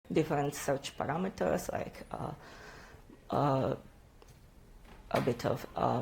different search parameters like a bit of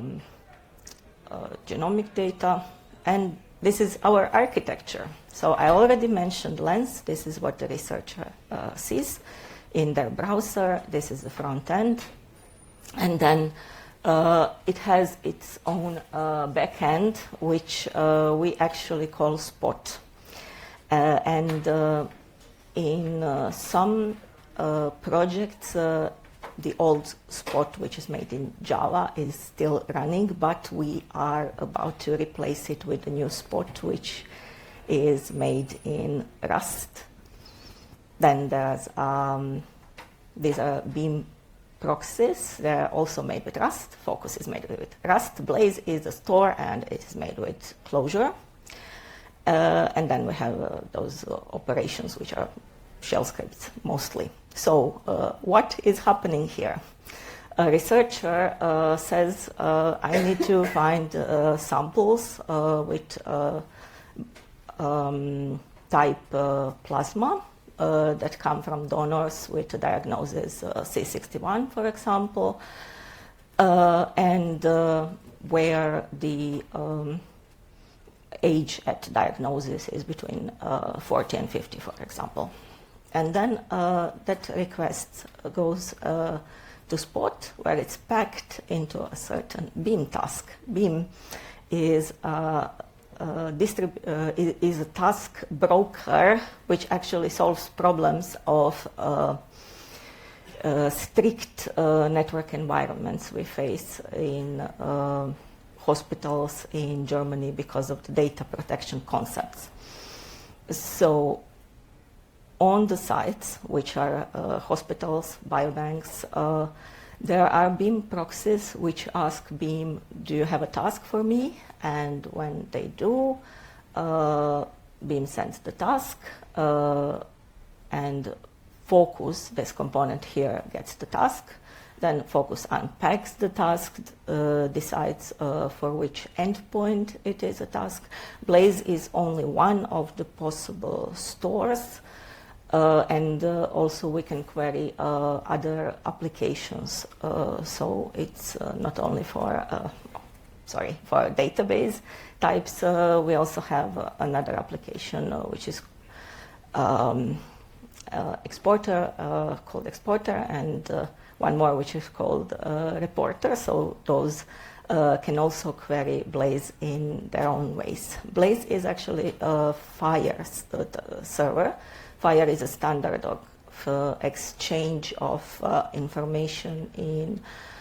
genomic data, and this is our architecture. So I already mentioned Lens. This is what the researcher sees in their browser. This is the front end, and then it has its own back end, which we actually call Spot. And in some projects, the old Spot, which is made in Java, is still running, but we are about to replace it with the new Spot, which is made in Rust. Then there's these are Beam proxies. They're also made with Rust. Focus is made with Rust. Blaze is a store, and it is made with Clojure. And then we have those operations, which are shell scripts mostly. So what is happening here? A researcher says, I need to find samples with type plasma that come from donors with a diagnosis C61, for example, and where the age at diagnosis is between 40 and 50, for example. And then that request goes to Spot, where it's packed into a certain Beam task. Beam is a task broker which actually solves problems of strict network environments we face in hospitals in Germany because of the data protection concepts. So on the sites, which are hospitals, biobanks, there are Beam proxies which ask Beam, do you have a task for me? And when they do, Beam sends the task, and Focus, this component here, gets the task. Then Focus unpacks the task, decides for which endpoint it is a task. Blaze is only one of the possible stores. And also we can query other applications. So it's not only for database types. We also have another application which is Exporter, called Exporter, and one more which is called Reporter. So those can also query Blaze in their own ways. Blaze is actually a FHIR server. FHIR is a standard of exchange of information in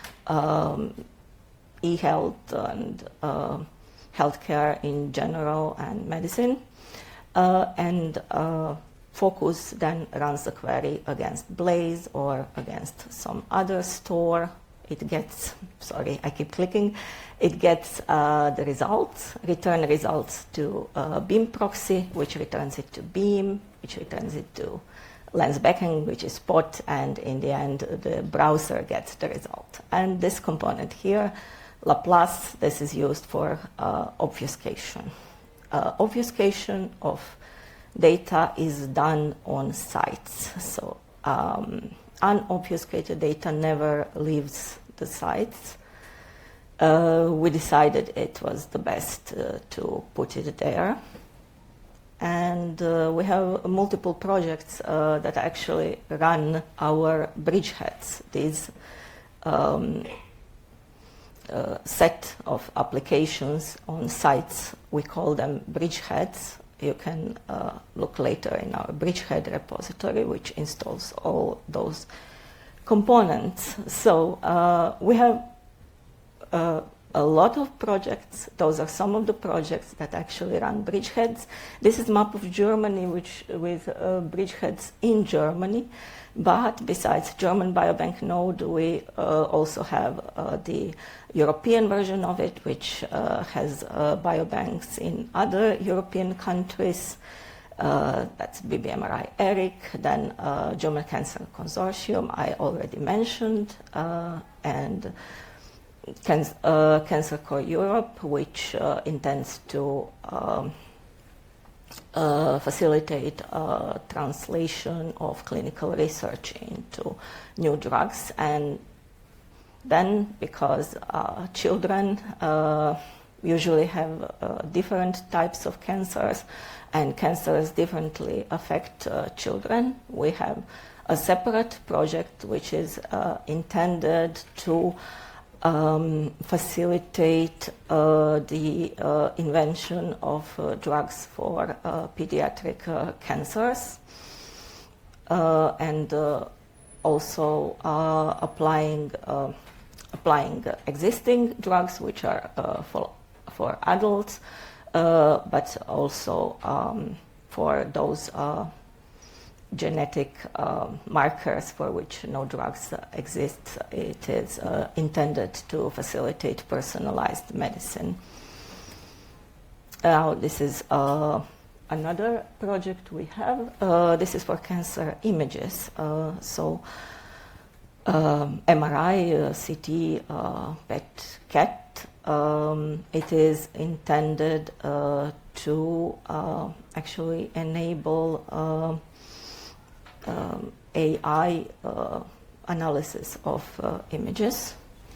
e-health and healthcare in general and medicine. And Focus then runs the query against Blaze or against some other store. It gets, sorry, I keep clicking. It gets the results, return results to Beam proxy, which returns it to Beam, which returns it to Lens backend, which is Spot, and in the end, the browser gets the result. And this component here, Laplace, this is used for obfuscation. Obfuscation of data is done on sites. So unobfuscated data never leaves the sites. We decided it was the best to put it there. And we have multiple projects that actually run our bridgeheads. These set of applications on sites, we call them bridgeheads. You can look later in our bridgehead repository, which installs all those components. So we have a lot of projects. Those are some of the projects that actually run bridgeheads. This is a map of Germany with bridgeheads in Germany. But besides German Biobank node, we also have the European version of it, which has biobanks in other European countries. That's BBMRI ERIC, then German Cancer Consortium, I already mentioned, and Cancer Core Europe, which intends to facilitate translation of clinical research into new drugs. And then, because children usually have different types of cancers, and cancers differently affect children, we have a separate project which is intended to facilitate the invention of drugs for pediatric cancers, and also applying existing drugs which are for adults, but also for those genetic markers for which no drugs exist. It is intended to facilitate personalized medicine. Now, this is another project we have. This is for cancer images. So MRI, CT, PET, CAT. It is intended to actually enable AI analysis of images.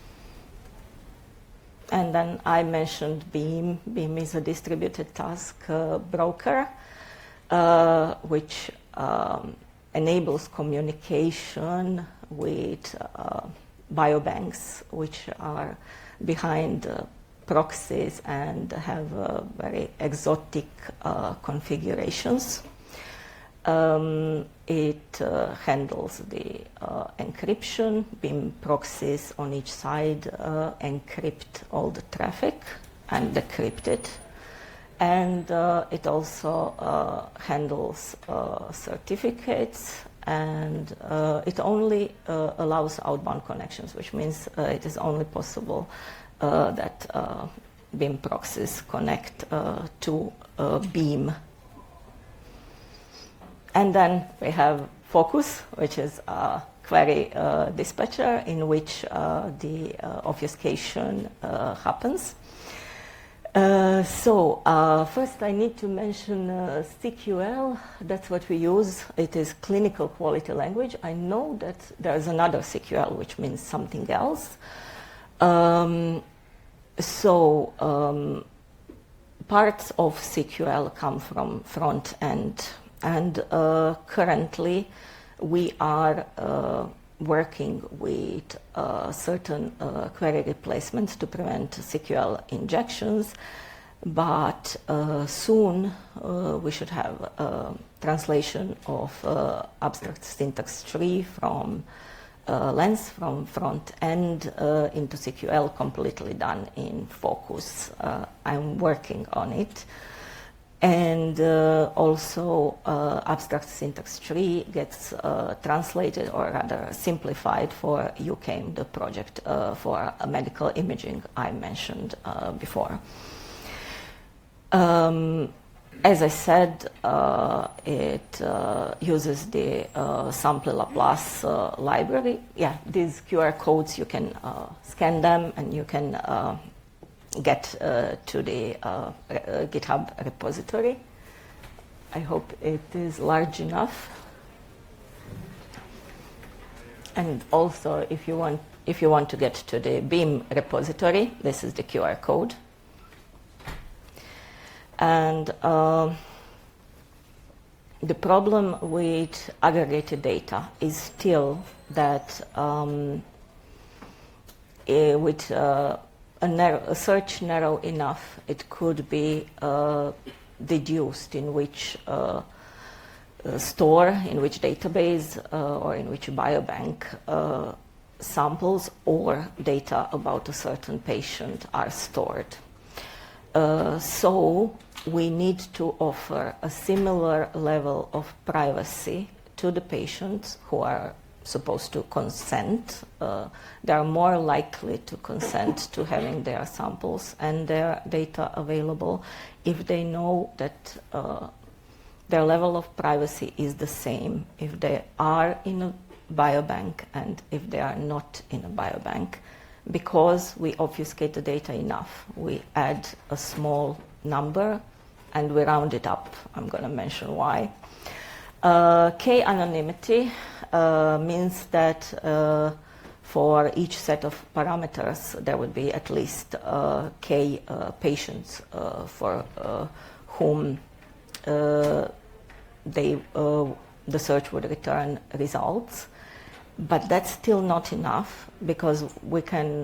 And then I mentioned BEAM. BEAM is a distributed task broker, which enables communication with biobanks, which are behind proxies and have very exotic configurations. It handles the encryption. BEAM proxies on each side encrypt all the traffic and decrypt it. And it also handles certificates, and it only allows outbound connections, which means it is only possible that BEAM proxies connect to BEAM. And then we have Focus, which is a query dispatcher in which the obfuscation happens. First I need to mention CQL. That's what we use. It is clinical quality language. I know that there's another CQL which means something else. Parts of CQL come from front end, and currently we are working with certain query replacements to prevent CQL injections, but soon we should have translation of abstract syntax tree from Lens from front end into CQL completely done in Focus. I'm working on it. And also abstract syntax tree gets translated, or rather simplified, for UCAIM, the project for medical imaging I mentioned before. As I said, it uses the Sample Laplace library. Yeah, these QR codes, you can scan them and you can get to the GitHub repository. I hope it is large enough. And also, if you want to get to the BEAM repository, this is the QR code. And the problem with aggregated data is still that with a search narrow enough, it could be deduced in which store, in which database, or in which biobank samples or data about a certain patient are stored. So we need to offer a similar level of privacy to the patients who are supposed to consent. They are more likely to consent to having their samples and their data available if they know that their level of privacy is the same if they are in a biobank and if they are not in a biobank, because we obfuscate the data enough. We add a small number and we round it up. I'm going to mention why. K anonymity means that for each set of parameters, there would be at least K patients for whom the search would return results. But that's still not enough, because we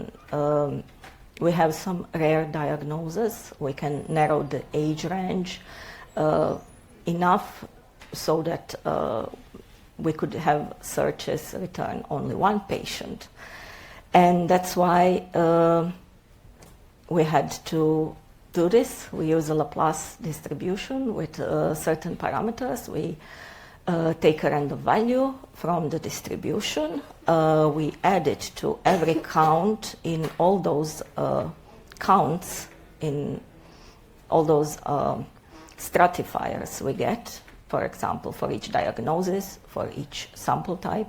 have some rare diagnoses. We can narrow the age range enough so that we could have searches return only one patient. And that's why we had to do this. We use a Laplace distribution with certain parameters. We take a random value from the distribution. We add it to every count in all those counts, in all those stratifiers we get, for example, for each diagnosis, for each sample type.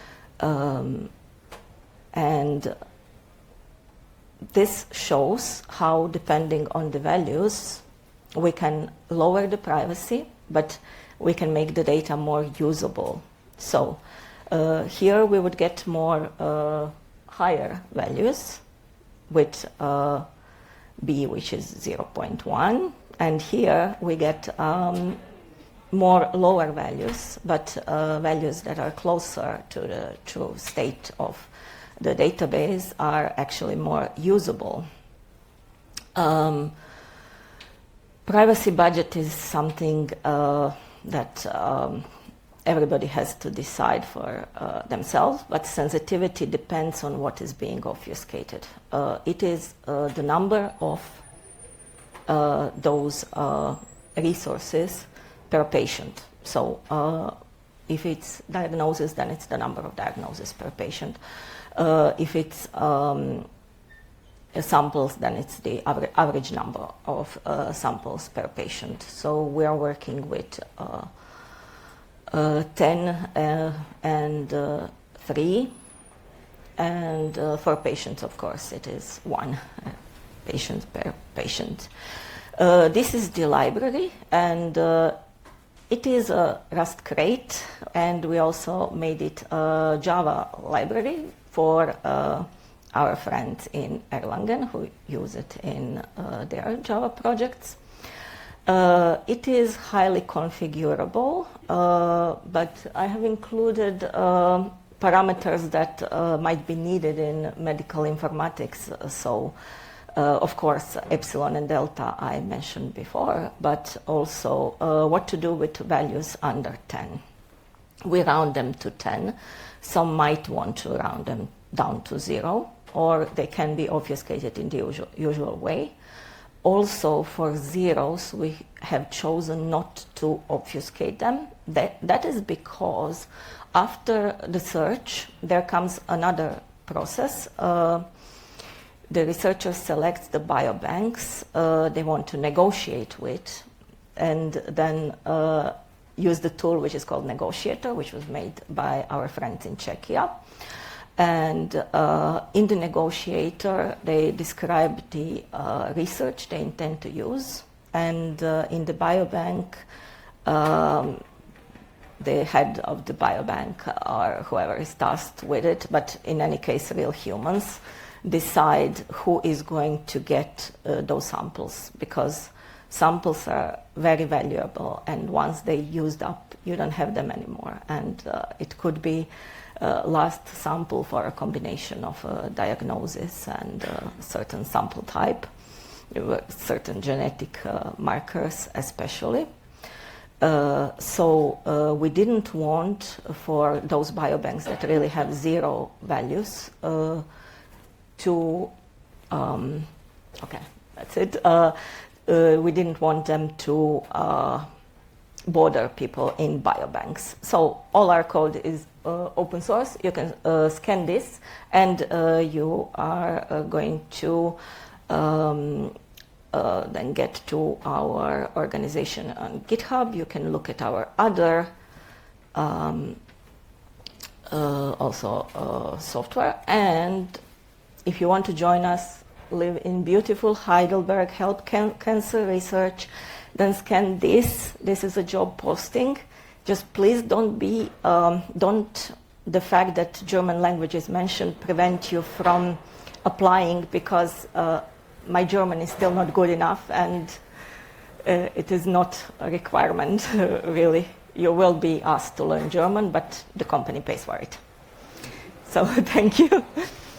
And this shows how, depending on the values, we can lower the privacy, but we can make the data more usable. So here we would get more higher values with B, which is 0.1, and here we get more lower values, but values that are closer to the true state of the database are actually more usable. Privacy budget is something that everybody has to decide for themselves, but sensitivity depends on what is being obfuscated. It is the number of those resources per patient. So if it's diagnosis, then it's the number of diagnoses per patient. If it's samples, then it's the average number of samples per patient. So we are working with 10 and 3, and for patients, of course, it is 1 patient per patient. This is the library, and it is a Rust crate, and we also made it a Java library for our friends in Erlangen who use it in their Java projects. It is highly configurable, but I have included parameters that might be needed in medical informatics. So, of course, epsilon and delta I mentioned before, but also what to do with values under 10. We round them to 10. Some might want to round them down to 0, or they can be obfuscated in the usual way. Also, for zeros, we have chosen not to obfuscate them. That is because after the search, there comes another process. The researcher selects the biobanks they want to negotiate with, and then use the tool which is called Negotiator, which was made by our friends in Czechia. And in the Negotiator, they describe the research they intend to use. And in the biobank, the head of the biobank or whoever is tasked with it, but in any case, real humans, decide who is going to get those samples, because samples are very valuable, and once they used up, you don't have them anymore. And it could be last sample for a combination of diagnosis and certain sample type, certain genetic markers especially. So we didn't want for those biobanks that really have 0 values to, okay, that's it. We didn't want them to bother people in biobanks. So all our code is open source. You can scan this, and you are going to then get to our organization on GitHub. You can look at our other also software. And if you want to join us, live in beautiful Heidelberg, help cancer research, then scan this. This is a job posting. Just please don't the fact that German language is mentioned prevent you from applying, because my German is still not good enough, and it is not a requirement, really. You will be asked to learn German, but the company pays for it. So thank you.